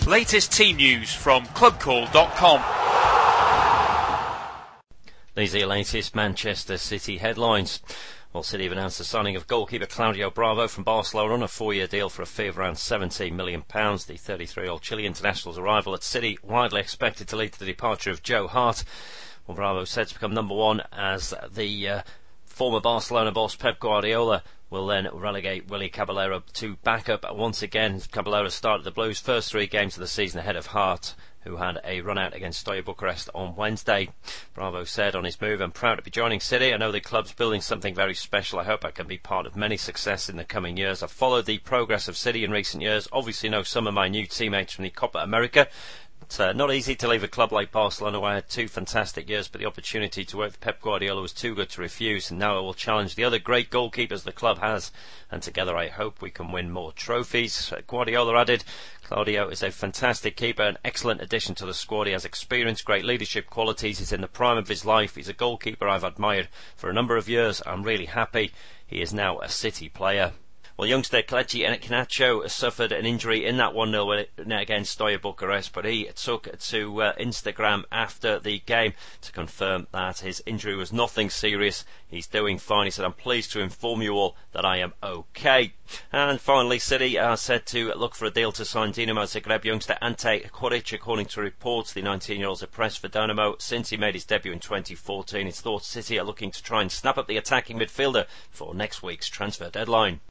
Latest team news from clubcall.com. These are your latest Manchester City headlines. Well, City have announced the signing of goalkeeper Claudio Bravo from Barcelona on a 4-year deal for a fee of around £17 million. The 33-year-old Chile international's arrival at City widely expected to lead to the departure of Joe Hart. Well, Bravo said to become number one as the former Barcelona boss Pep Guardiola will then relegate Willy Caballero to backup once again. Caballero started the Blues' first 3 games of the season ahead of Hart, who had a run-out against Steaua Bucharest on Wednesday. Bravo said on his move, "I'm proud to be joining City. I know the club's building something very special. I hope I can be part of many success in the coming years. I've followed the progress of City in recent years. Obviously know some of my new teammates from the Copa America. It's not easy to leave a club like Barcelona where I had 2 fantastic years, but the opportunity to work with Pep Guardiola was too good to refuse, and now I will challenge the other great goalkeepers the club has, and together I hope we can win more trophies." Guardiola added, "Claudio is a fantastic keeper, an excellent addition to the squad. He has experience, great leadership qualities. He's in the prime of his life. He's a goalkeeper I've admired for a number of years. I'm really happy he is now a City player." Well, youngster Kelechi Iheanacho suffered an injury in that 1-0 win against Steaua Bucharest, but he took to Instagram after the game to confirm that his injury was nothing serious. He's doing fine. He said, "I'm pleased to inform you all that I am okay." And finally, City are said to look for a deal to sign Dinamo Zagreb youngster Ante Koric. According to reports, the 19-year-old has pressed for Dinamo since he made his debut in 2014. It's thought City are looking to try and snap up the attacking midfielder for next week's transfer deadline.